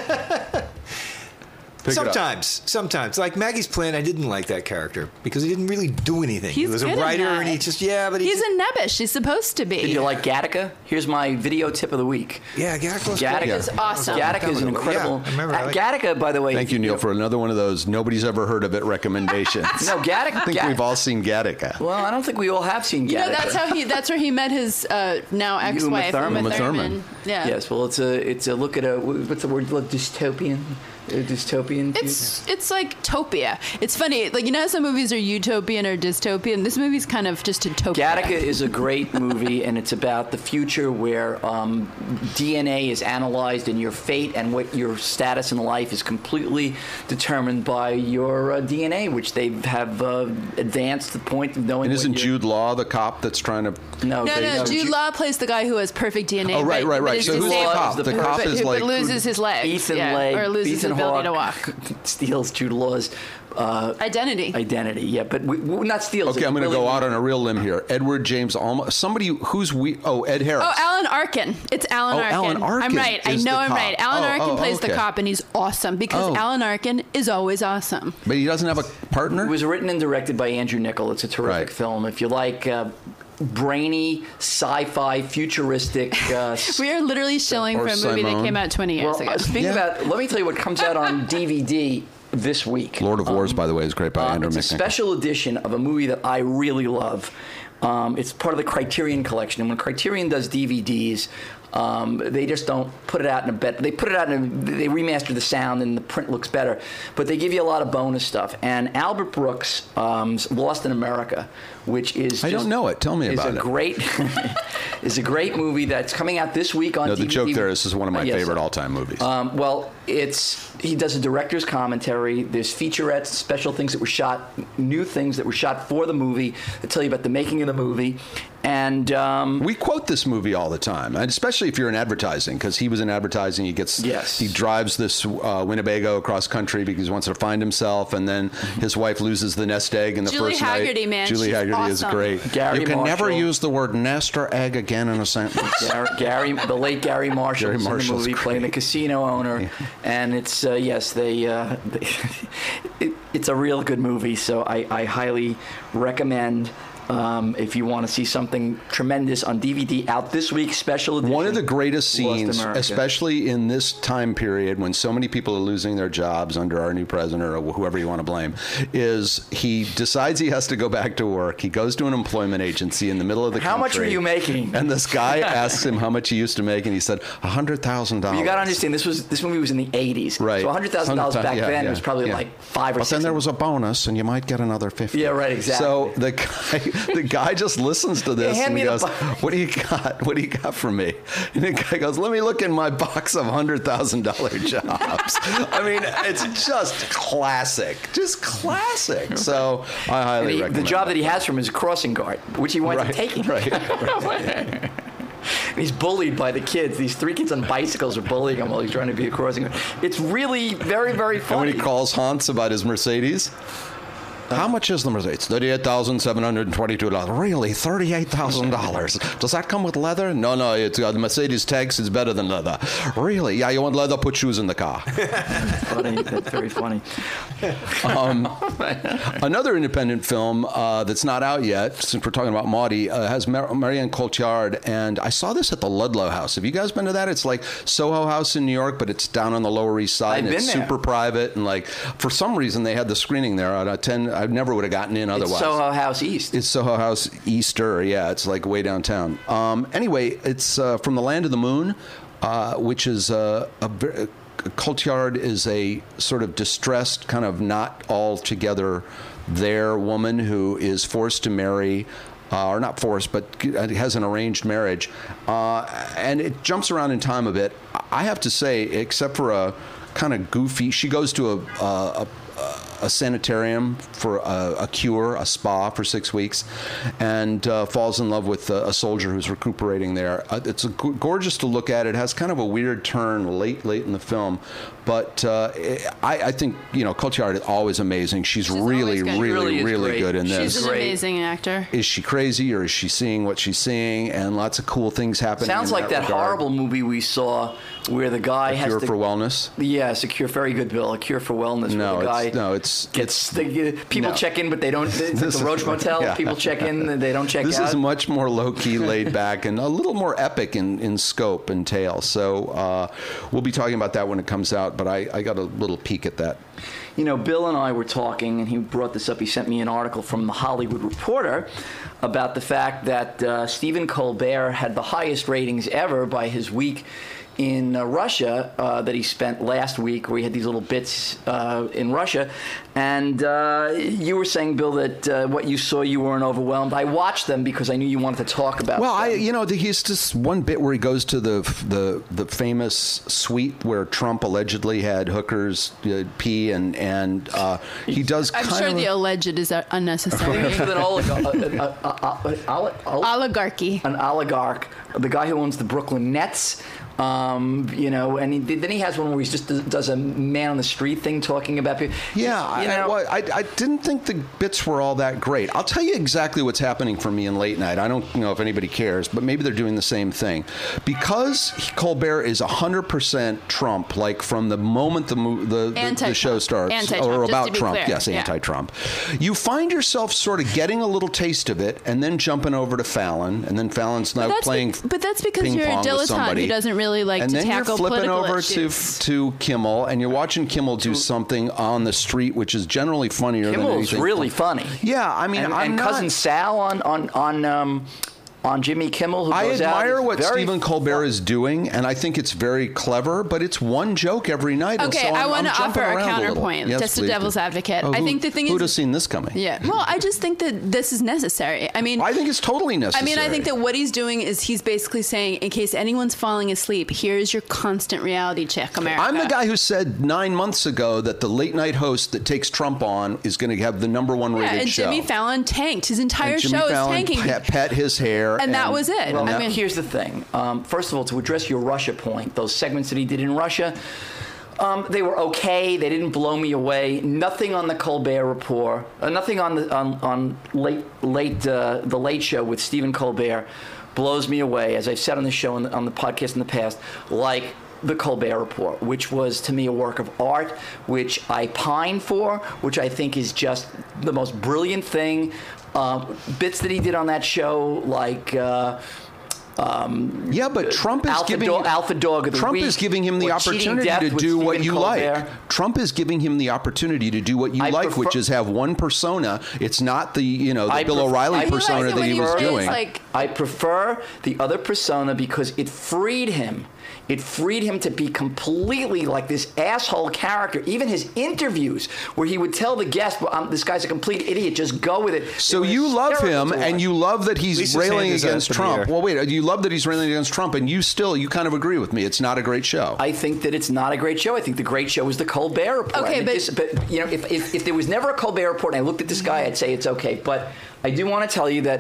Sometimes, sometimes, like Maggie's Plan, I didn't like that character because he didn't really do anything. He's he was a good in writer, that. and he just yeah, but he He's just, a nebbish. He's supposed to be. Did you like Gattaca? Here's my video tip of the week. yeah, Gattaca was Gattaca's cool. awesome. Gattaca is an Yeah, incredible. I remember. I uh, like- Gattaca, by the way. Thank you, Neil, for another one of those nobody's ever heard of it recommendations. No, Gattaca. I think Gattaca- we've all seen Gattaca. Well, I don't think we all have seen Gattaca. You know, that's how he. That's where he met his uh, now ex-wife, Thurman. Uma Uma Thurman. Thurman. Yeah. Yes, well, it's a it's a look at a what's the word? Dystopian, a dystopian. It's it's like topia. It's funny, like you know how some movies are utopian or dystopian. This movie's kind of just utopia. Gattaca is a great movie, and it's about the future where um, D N A is analyzed, and your fate and what your status in life is completely determined by your uh, D N A, which they have uh, advanced to the point of knowing. And what isn't your- Jude Law the cop that's trying to... No, No, they- no, Jude Law plays the guy who has perfect D N A. Oh, right, but- right, but right. is So who's the disabled, cop? The The cop but, is but like... loses his legs. Ethan yeah, Leg, or loses Ethan his ability to Hawke walk. steals Jude Law's uh, Identity. identity. Yeah, but we, we, not steals. Okay, it, I'm going to really- go out on a real limb here. Edward James Olmos. Somebody who's we... Oh, Ed Harris. Oh, Alan Arkin. It's Alan Oh, Arkin. Alan Arkin I'm right. I is know the I'm cop. right. Alan Oh, Arkin oh, plays the okay. cop, and he's awesome because Oh. Alan Arkin is always awesome. But he doesn't have a partner? It was written and directed by Andrew Niccol. It's a terrific Right. film. If you like uh, brainy, sci-fi, futuristic. Uh, We are literally shilling Or for a movie that Simone. came out twenty years well, ago. uh, speaking Yeah. about, let me tell you what comes out on D V D this week. Lord of Wars, by the way, is great by Um, Andrew it's a McNichol. special edition of a movie that I really love. Um, it's part of the Criterion collection, and when Criterion does D V Ds, um, they just don't put it out in a bet. They put it out in a, they remaster the sound, and the print looks better. But they give you a lot of bonus stuff. And Albert Brooks' um, Lost in America, which is I just- don't know it. Tell me is about a it. Great, is a great movie that's coming out this week on No, the D V D. joke there is this is one of my Yes. favorite all-time movies. Um, well, it's he does a director's commentary. There's featurettes, special things that were shot, new things that were shot for the movie that tell you about the making of the movie. And um, We quote this movie all the time, and especially if you're in advertising, because he was in advertising. He gets, Yes. he drives this uh, Winnebago across country because he wants to find himself, and then his wife loses the nest egg in the Julie first night. Haggerty, man, Julie she's Haggerty is awesome. great. Gary you can never Marshall. use the word nest or egg again in a sentence. Gary, Gary, the late Gary Marshall, Gary is in the Marshall's movie playing the great. casino owner, and it's uh, yes, they, uh, they it, it's a real good movie. So I, I highly recommend. Um, if you want to see something tremendous on D V D out this week, special edition. One of the greatest Lost scenes, America. especially in this time period when so many people are losing their jobs under our new president or whoever you want to blame, is he decides he has to go back to work. He goes to an employment agency in the middle of the How much country. were you making? And this guy asks him how much he used to make, and he said one hundred thousand dollars. You got to understand, this was this movie was in the eighties, Right. So one hundred thousand dollars back yeah, then yeah, was probably yeah. like five or But six. then there was a bonus, and you might get another fifty. Yeah, right, exactly. So the guy, the guy just listens to this Hey, hand and me he the goes, bo- "What do you got? What do you got for me?" And the guy goes, "Let me look in my box of hundred thousand dollar jobs." I mean, it's just classic, just classic. So I And highly he- the recommend job that. that he has from him is crossing guard, which he winds up Right, taking. right, right. and he's bullied by the kids. These three kids on bicycles are bullying him while he's trying to be a crossing guard. It's really very, very And funny. when he calls Hans about his Mercedes, how much is the Mercedes? thirty-eight thousand seven hundred twenty-two dollars. Really? thirty-eight thousand dollars? Does that come with leather? No, no, it's got the Mercedes tags. It's better than leather. Really? Yeah, you want leather? Put shoes in the car. Funny. That's very funny. Um, another independent film uh, that's not out yet, since we're talking about Maudie, uh, has Mar- Marianne Cotillard, and I saw this at the Ludlow House. Have you guys been to that? It's like Soho House in New York, but it's down on the Lower East Side, I've and it's been there. super private, and like for some reason they had the screening there. Out of ten, I never would have gotten in otherwise. It's Soho House East. It's Soho House Easter, yeah. It's like way downtown. Um, anyway, it's uh, From the Land of the Moon, uh, which is uh, a, ver- Cotillard is a sort of distressed, kind of not altogether there woman who is forced to marry. Uh, or not forced, but has an arranged marriage. Uh, and it jumps around in time a bit. I have to say, except for a kind of goofy, she goes to a, a, a a sanitarium for a, a cure, a spa for six weeks, and uh, falls in love with a, a soldier who's recuperating there. Uh, it's a g- gorgeous to look at. It has kind of a weird turn late, late in the film, but uh, I, I think you know Cotillard is always amazing. She's, She's really, always good. really, Really is really great. good in this. She's an Great. amazing actor. Is she crazy or is she seeing what she's seeing? And lots of cool things happening. Sounds in like that, regard. horrible movie we saw where the guy A has Cure to for Wellness. Yes, a cure. Very good, Bill. A Cure for Wellness. No, where the guy it's no, it's gets it's, the, people no. check in, but they don't. It's at This the is- Roach Motel. yeah. People check in, they don't check This out. is much more low key, laid back, and a little more epic in, in scope and tale. So uh, we'll be talking about that when it comes out. But I, I got a little peek at that. You know, Bill and I were talking, and he brought this up. He sent me an article from The Hollywood Reporter about the fact that uh, Stephen Colbert had the highest ratings ever by his week in uh, Russia uh, that he spent last week, where he had these little bits uh, in Russia. And uh, you were saying, Bill, that uh, what you saw, you weren't overwhelmed. I watched them because I knew you wanted to talk about Well, them. I, you know, he's just one bit where he goes to the the the famous suite where Trump allegedly had hookers uh, pee, and and uh, he does. I'm kind sure of the alleged is uh, unnecessary. He's an oligarch, a- a- a- a- oli- oli- Oligarchy. an oligarch, the guy who owns the Brooklyn Nets. Um, you know, and he, then he has one where he just does, does a man on the street thing talking about people. Yeah, you I, know, well, I, I didn't think the bits were all that great. I'll tell you exactly what's happening for me in late night. I don't know if anybody cares, but maybe they're doing the same thing. Because he- Colbert is one hundred percent Trump, like from the moment the mo- the, the, the Anti-Trump. show starts, Anti-Trump, or just about to be Trump, clear. yes, Yeah. anti-Trump. You find yourself sort of getting a little taste of it, and then jumping over to Fallon, and then Fallon's now That's playing be- but that's because ping you're a pong with dilettante somebody. who doesn't really like and to then tackle you're flipping political over issues. to to Kimmel, and you're watching Kimmel do something on the street, which is generally funnier than Kimmel's anything. really funny. Yeah, I mean, and, I'm and not- cousin Sal on on on um, on Jimmy Kimmel, who I goes out, admire is what very Stephen Colbert fun. is doing, and I think it's very clever. But it's one joke every night. and Okay, so I I'm- want to I'm jumping offer a around little. counterpoint, Yes, just a please devil's do. advocate. Oh, I who- think the thing who'd is, have seen this coming? yeah. Well, I just think that this is necessary. I mean, I think it's totally I necessary. mean, I think that what he's doing is he's basically saying, in case anyone's falling asleep, here's your constant reality check, America. I'm the guy who said nine months ago that the late night host that takes Trump on is going to have the number one rated Yeah, and show. Jimmy Fallon tanked. His entire And Jimmy show Fallon is tanking. Pet, pet his hair, And that was it. Well, I now, mean- here's the thing. Um, first of all, to address your Russia point, those segments that he did in Russia, um, they were okay. They didn't blow me away. Nothing on the Colbert Report. Uh, nothing on the on, on late late uh, the Late Show with Stephen Colbert blows me away. As I've said on the show and on the podcast in the past, like the Colbert Report, which was to me a work of art, which I pine for, which I think is just the most brilliant thing. Um, bits that he did on that show, like. Uh, Um, Yeah, but Trump is Alpha giving Dog- Alpha Dog of the Trump Week, is giving him the or Cheating opportunity Death to with do what Stephen you Colbert. like. Trump is giving him the opportunity to do what you I like, prefer- which is have one persona. It's not the you know the I Bill pref- O'Reilly I persona realize that that he when was he plays, doing. like- I prefer the other persona because it freed him. It freed him to be completely like this asshole character. Even his interviews, where he would tell the guest, well, um, "This guy's a complete idiot. Just go with it." So They were you love hysterical him, to and watch. you love that he's Lisa railing Sanders against asked him Trump. here. Well, wait, you love that he's railing against Trump, and you still you kind of agree with me. It's not a great show. I think that it's not a great show. I think the great show is the Colbert Report. Okay, I mean, but- this- but you know, if, if if there was never a Colbert Report and I looked at this guy, I'd say it's okay. But I do want to tell you that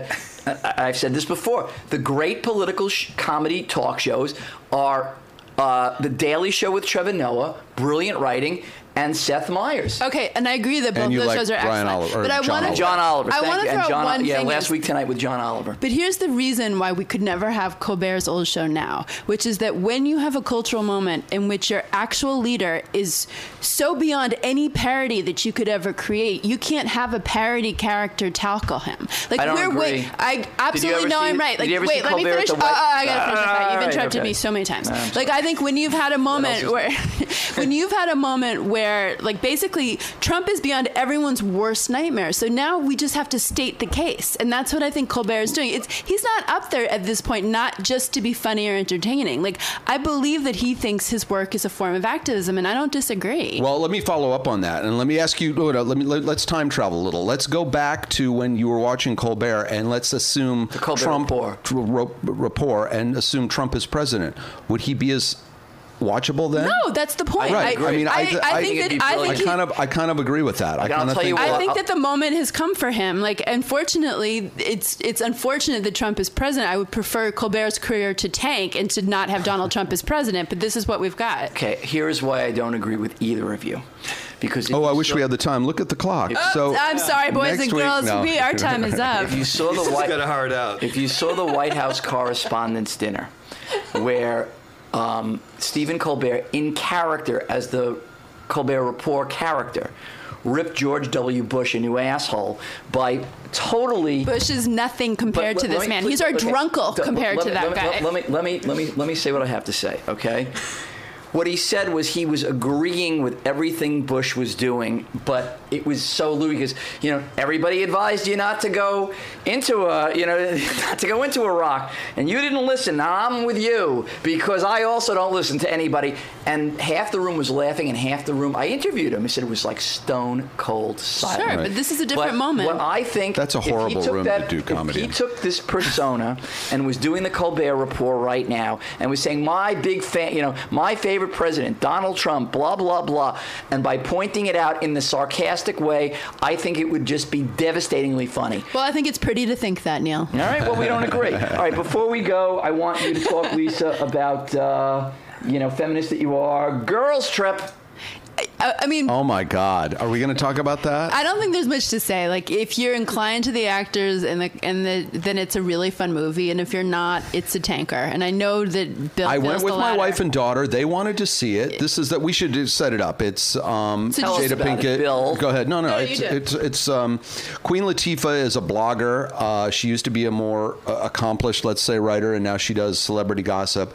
I, I've said this before, the great political sh- comedy talk shows are uh, The Daily Show with Trevor Noah, brilliant writing, and Seth Meyers. Okay, and I agree that both you those like shows are Brian excellent. Oliver- or but I John want Oliver. John Oliver, I thank want you. to And throw John, one yeah, thing last is- week tonight with John Oliver. But here's the reason why we could never have Colbert's old show now, which is that when you have a cultural moment in which your actual leader is so beyond any parody that you could ever create, you can't have a parody character tackle him. Like I don't we're agree. wait, I absolutely ever know see- I'm right. did Like you ever wait, see let me Colbert at finish. the Oh, White- oh, I gotta finish. Ah, the fight. You've all right, interrupted okay. me so many times. No, I'm Like I think when you've had a moment is- where, when you've had a moment where, like basically Trump is beyond everyone's worst nightmare. So now we just have to state the case, and that's what I think Colbert is doing. It's he's not up there at this point, not just to be funny or entertaining. Like I believe that he thinks his work is a form of activism, and I don't disagree. Well, let me follow up on that, and let me ask you. Let me let, let's time travel a little. Let's go back to when you were watching Colbert, and let's assume Colbert Trump Report. tr- ro- rapport, and assume Trump is president. Would he be as watchable then? no, that's the point. Right. I, I mean, I- I, I think think that it'd be I I think he- kind of, I kind of agree with that. I I'll kind of tell you think. what, I think I'll- that the moment has come for him. Like, unfortunately, it's it's unfortunate that Trump is president. I would prefer Colbert's career to tank and to not have Donald Trump as president. But this is what we've got. Okay, here's why I don't agree with either of you. Because if Oh, I you wish saw- we had the time. Look at the clock. Oh, so I'm sorry, boys next and week- girls. no. We our time is up. If you saw the It's White got a hard out. If you saw the White House Correspondents' Dinner, where um, Stephen Colbert, in character as the Colbert Report character, ripped George W. Bush a new asshole by totally. Bush is nothing compared But to let this me- man. please- He's our okay, drunkle don't- compared let to me- that let me- guy. Let me let me let me let me say what I have to say. Okay. What he said was he was agreeing with everything Bush was doing, but it was so ludicrous. You know, everybody advised you not to go into a, you know, not to go into Iraq, and you didn't listen. Now I'm with you because I also don't listen to anybody. And half the room was laughing, and half the room. I interviewed him. He said it was like stone cold silence. Sure, but this is a different But moment. What I think That's a if he horrible took room that- to do comedy If in. he took this persona and was doing the Colbert Report right now and was saying, my big fan, you know, my favorite president, Donald Trump, blah, blah, blah, and by pointing it out in the sarcastic way, I think it would just be devastatingly funny. Well, I think it's pretty to think that, Neil. All right, well, we don't agree. All right, before we go, I want you to talk, Lisa, about, uh, you know, feminist that you are, Girls Trip. I, I mean, Oh my God, are we going to talk about that? I don't think there's much to say. Like, if you're inclined to the actors and the and the, then it's a really fun movie, and if you're not, it's a tanker. And I know that Bill. I feels went the with my latter. wife and daughter. They wanted to see it. This is that we should do- set it up. It's um, So Tell us Jada about Pinkett. it, Bill. Go ahead. No, no. No, you it's do. it's it's um, Queen Latifah is a blogger. Uh, she used to be a more uh, accomplished, let's say, writer, and now she does celebrity gossip.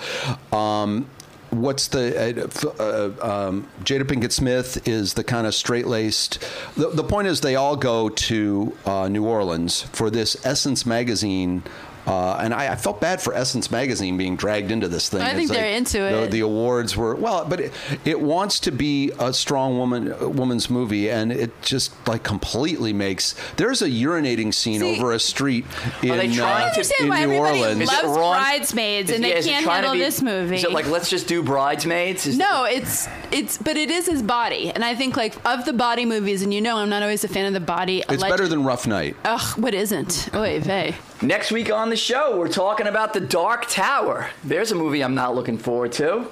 Um, What's the uh, f- uh, um, Jada Pinkett Smith is the kind of straight laced. The, the point is, they all go to uh, New Orleans for this Essence magazine. Uh, and I, I felt bad for Essence magazine being dragged into this thing. I think It's they're like into the, it. The awards were well, but it, it wants to be a strong woman a woman's movie, and it just like completely makes. There's a urinating scene See- over a street in, they trying uh, to- I understand in why New everybody Orleans. Is it loves wrong? Bridesmaids, and Is- they yeah, is it can't trying to handle be- this movie. Is it like, let's just do Bridesmaids? Is No, it's it's, but it is his body, and I think like of the body movies, and you know, I'm not always a fan of the body. It's alleged- better than Rough Night. Ugh, what isn't? Oy vey. Next week on the show, we're talking about The Dark Tower. There's a movie I'm not looking forward to.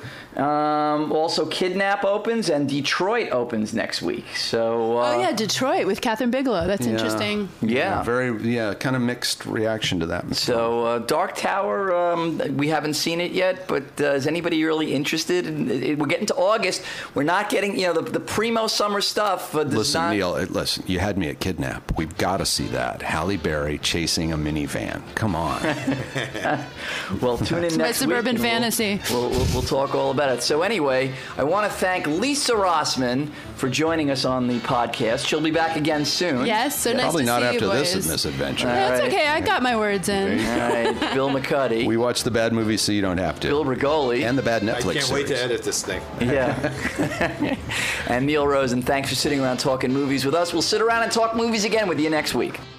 Um, also, Kidnap opens and Detroit opens next week. So, uh, Oh yeah, Detroit with Catherine Bigelow. That's interesting. yeah. Very yeah, kind of mixed reaction to that. So, uh, Dark Tower, um, we haven't seen it yet, but uh, is anybody really interested? In, it, we're getting to August. We're not getting, you know, the, the primo summer stuff. Uh, does Listen, not, Neil. uh, Listen, you had me at Kidnap. We've got to see that. Halle Berry chasing a minivan. Come on. Well, tune in My next suburban week. and fantasy. We'll, we'll, we'll, we'll talk all about it. So anyway, I want to thank Lisa Rossman for joining us on the podcast. She'll be back again soon. Yes, so nice Probably to not see after you this boys. misadventure. That's All right. okay. I got my words in. All right, Bill McCuddy, We watch the bad movies so you don't have to. Bill Rigoli, and the bad I Netflix can't wait to series. edit this thing. yeah, and Neil Rosen. Thanks for sitting around talking movies with us. We'll sit around and talk movies again with you next week.